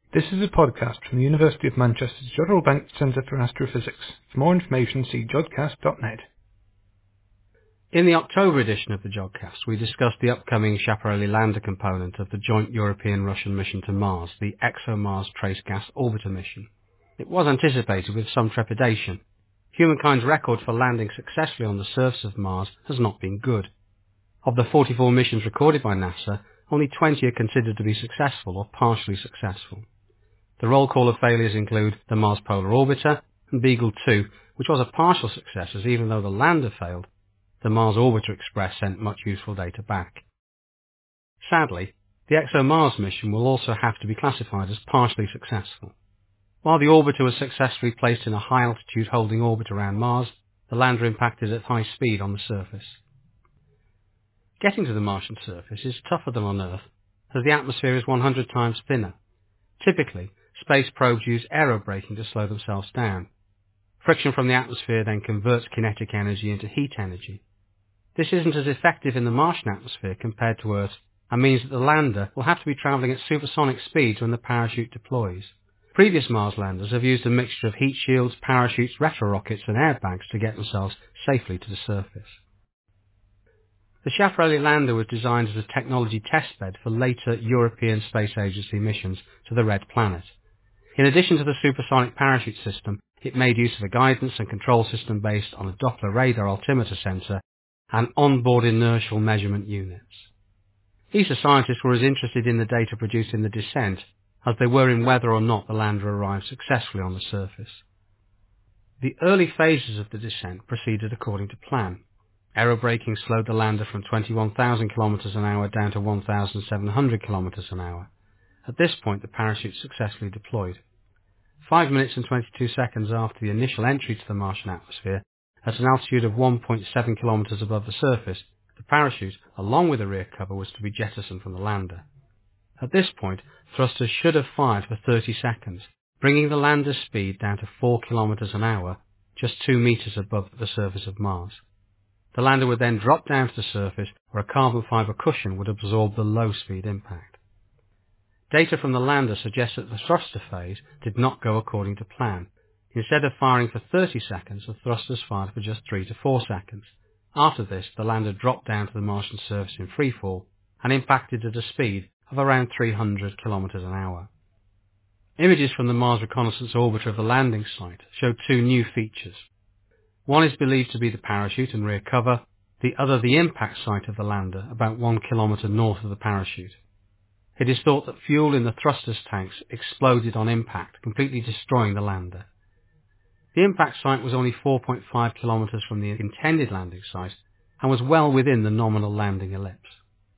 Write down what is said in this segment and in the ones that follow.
This is a podcast from the University of Manchester's Jodrell Bank Centre for Astrophysics. For more information, see jodcast.net. In the October edition of the Jodcast, we discussed the upcoming Schiaparelli lander component of the joint European-Russian mission to Mars, the ExoMars Trace Gas Orbiter mission. It was anticipated with some trepidation. Humankind's record for landing successfully on the surface of Mars has not been good. Of the 44 missions recorded by NASA, only 20 are considered to be successful or partially successful. The roll call of failures include the Mars Polar Orbiter and Beagle 2, which was a partial success as even though the lander failed, the Mars Orbiter Express sent much useful data back. Sadly, the ExoMars mission will also have to be classified as partially successful. While the orbiter was successfully placed in a high-altitude holding orbit around Mars, the lander impacted at high speed on the surface. Getting to the Martian surface is tougher than on Earth, as the atmosphere is 100 times thinner. Typically, space probes use aerobraking to slow themselves down. Friction from the atmosphere then converts kinetic energy into heat energy. This isn't as effective in the Martian atmosphere compared to Earth, and means that the lander will have to be travelling at supersonic speeds when the parachute deploys. Previous Mars landers have used a mixture of heat shields, parachutes, retrorockets and airbags to get themselves safely to the surface. The Schiaparelli lander was designed as a technology testbed for later European Space Agency missions to the Red Planet. In addition to the supersonic parachute system, it made use of a guidance and control system based on a Doppler radar altimeter sensor and onboard inertial measurement units. ESA scientists were as interested in the data produced in the descent as they were in whether or not the lander arrived successfully on the surface. The early phases of the descent proceeded according to plan. Aerobraking slowed the lander from 21,000 km an hour down to 1,700 km an hour. At this point, the parachute successfully deployed. 5 minutes and 22 seconds after the initial entry to the Martian atmosphere, at an altitude of 1.7 km above the surface, the parachute, along with the rear cover, was to be jettisoned from the lander. At this point, thrusters should have fired for 30 seconds, bringing the lander's speed down to 4 km an hour, just 2 meters above the surface of Mars. The lander would then drop down to the surface where a carbon fibre cushion would absorb the low-speed impact. Data from the lander suggests that the thruster phase did not go according to plan. Instead of firing for 30 seconds, the thrusters fired for just 3 to 4 seconds. After this, the lander dropped down to the Martian surface in freefall and impacted at a speed of around 300 km an hour. Images from the Mars Reconnaissance Orbiter of the landing site showed two new features. One is believed to be the parachute and rear cover, the other the impact site of the lander, about 1 kilometre north of the parachute. It is thought that fuel in the thrusters tanks exploded on impact, completely destroying the lander. The impact site was only 4.5 kilometres from the intended landing site and was well within the nominal landing ellipse.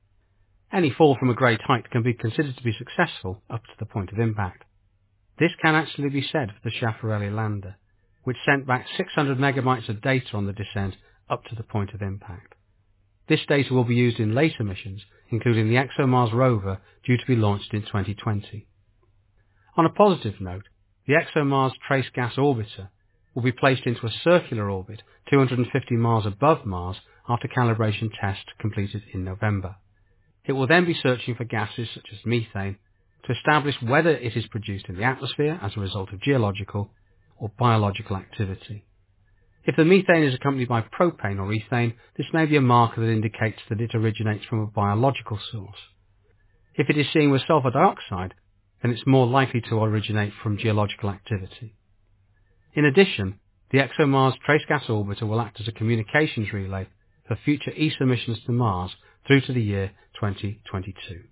Any fall from a great height can be considered to be successful up to the point of impact. This can actually be said for the Schiaparelli lander, which sent back 600 megabytes of data on the descent up to the point of impact. This data will be used in later missions, including the ExoMars rover due to be launched in 2020. On a positive note, the ExoMars Trace Gas Orbiter will be placed into a circular orbit 250 miles above Mars after calibration tests completed in November. It will then be searching for gases such as methane to establish whether it is produced in the atmosphere as a result of geological or biological activity. If the methane is accompanied by propane or ethane, this may be a marker that indicates that it originates from a biological source. If it is seen with sulfur dioxide, then it's more likely to originate from geological activity. In addition, the ExoMars Trace Gas Orbiter will act as a communications relay for future ESA missions to Mars through to the year 2022.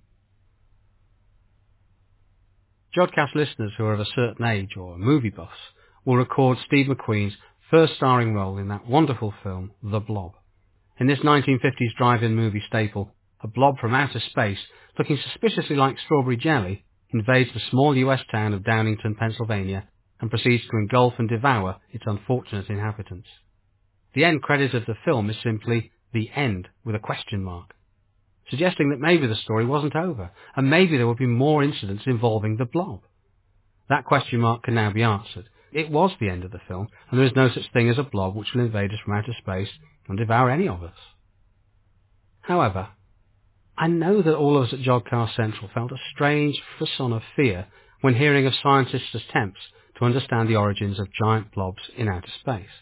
Jodcast listeners who are of a certain age or movie buffs will record Steve McQueen's first starring role in that wonderful film, The Blob. In this 1950s drive-in movie staple, a blob from outer space, looking suspiciously like strawberry jelly, invades the small US town of Downingtown, Pennsylvania, and proceeds to engulf and devour its unfortunate inhabitants. The end credit of the film is simply The End with a question mark, suggesting that maybe the story wasn't over, and maybe there would be more incidents involving the blob. That question mark can now be answered. It was the end of the film, and there is no such thing as a blob which will invade us from outer space and devour any of us. However, I know that all of us at Jodcast Central felt a strange frisson of fear when hearing of scientists' attempts to understand the origins of giant blobs in outer space.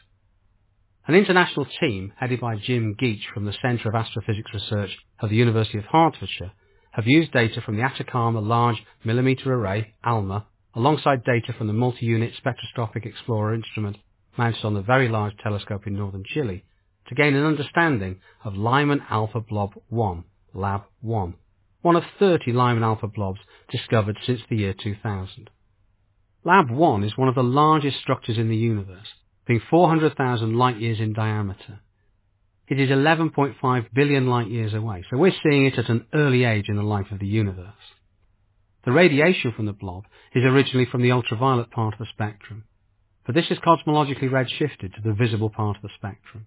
An international team headed by Jim Geach from the Centre of Astrophysics Research of the University of Hertfordshire have used data from the Atacama Large Millimeter Array, ALMA, alongside data from the Multi-Unit Spectroscopic Explorer instrument mounted on the Very Large Telescope in northern Chile, to gain an understanding of Lyman Alpha Blob 1, Lab 1, one of 30 Lyman Alpha blobs discovered since the year 2000. Lab 1 is one of the largest structures in the universe, being 400,000 light-years in diameter. It is 11.5 billion light-years away, so we're seeing it at an early age in the life of the universe. The radiation from the blob is originally from the ultraviolet part of the spectrum, but this is cosmologically redshifted to the visible part of the spectrum.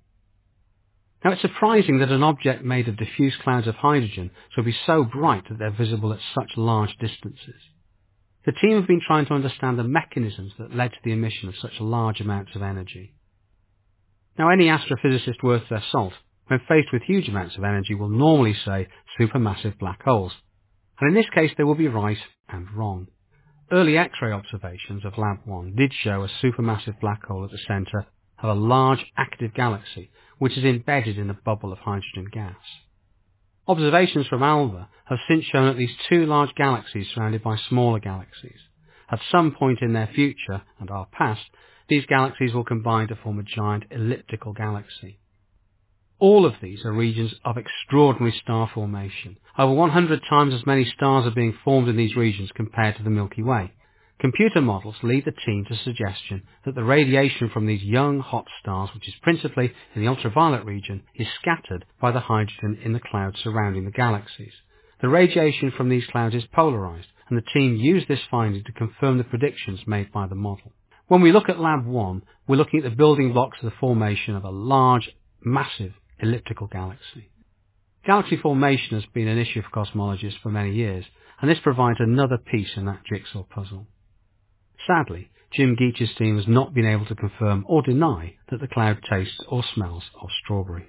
Now, it's surprising that an object made of diffuse clouds of hydrogen should be so bright that they're visible at such large distances. The team have been trying to understand the mechanisms that led to the emission of such large amounts of energy. Now, any astrophysicist worth their salt, when faced with huge amounts of energy, will normally say supermassive black holes. And in this case, they will be right and wrong. Early X-ray observations of Lab 1 did show a supermassive black hole at the centre of a large active galaxy, which is embedded in a bubble of hydrogen gas. Observations from ALMA have since shown at least 2 large galaxies surrounded by smaller galaxies. At some point in their future, and our past, these galaxies will combine to form a giant elliptical galaxy. All of these are regions of extraordinary star formation. Over 100 times as many stars are being formed in these regions compared to the Milky Way. Computer models lead the team to suggestion that the radiation from these young hot stars, which is principally in the ultraviolet region, is scattered by the hydrogen in the clouds surrounding the galaxies. The radiation from these clouds is polarized, and the team used this finding to confirm the predictions made by the model. When we look at Lab 1, we're looking at the building blocks of the formation of a large, massive elliptical galaxy. Galaxy formation has been an issue for cosmologists for many years, and this provides another piece in that jigsaw puzzle. Sadly, Jim Geach's team has not been able to confirm or deny that the cloud tastes or smells of strawberry.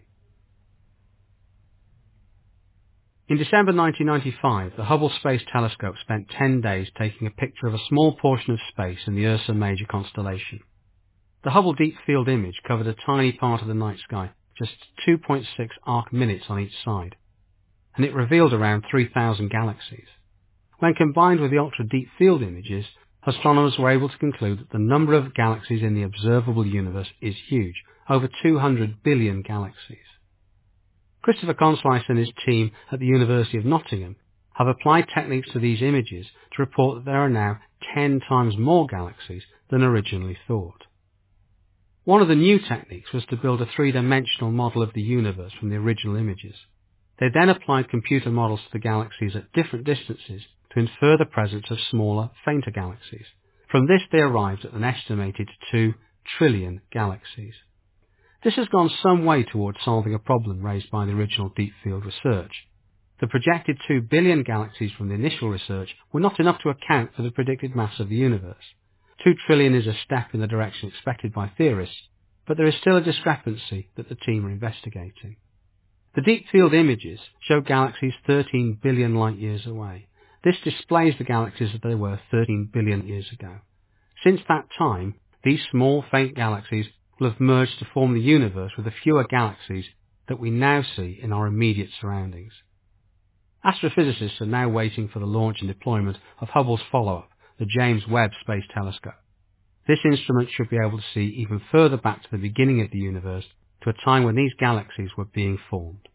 In December 1995, the Hubble Space Telescope spent 10 days taking a picture of a small portion of space in the Ursa Major constellation. The Hubble Deep Field image covered a tiny part of the night sky, just 2.6 arc minutes on each side, and it revealed around 3,000 galaxies. When combined with the ultra-deep field images, astronomers were able to conclude that the number of galaxies in the observable universe is huge, over 200 billion galaxies. Christopher Conslice and his team at the University of Nottingham have applied techniques to these images to report that there are now 10 times more galaxies than originally thought. One of the new techniques was to build a three-dimensional model of the universe from the original images. They then applied computer models to the galaxies at different distances to infer the presence of smaller, fainter galaxies. From this they arrived at an estimated 2 trillion galaxies. This has gone some way towards solving a problem raised by the original deep field research. The projected 2 billion galaxies from the initial research were not enough to account for the predicted mass of the universe. 2 trillion is a step in the direction expected by theorists, but there is still a discrepancy that the team are investigating. The deep field images show galaxies 13 billion light-years away. This displays the galaxies as they were 13 billion years ago. Since that time, these small, faint galaxies will have merged to form the universe with the fewer galaxies that we now see in our immediate surroundings. Astrophysicists are now waiting for the launch and deployment of Hubble's follow-up, the James Webb Space Telescope. This instrument should be able to see even further back to the beginning of the universe, to a time when these galaxies were being formed.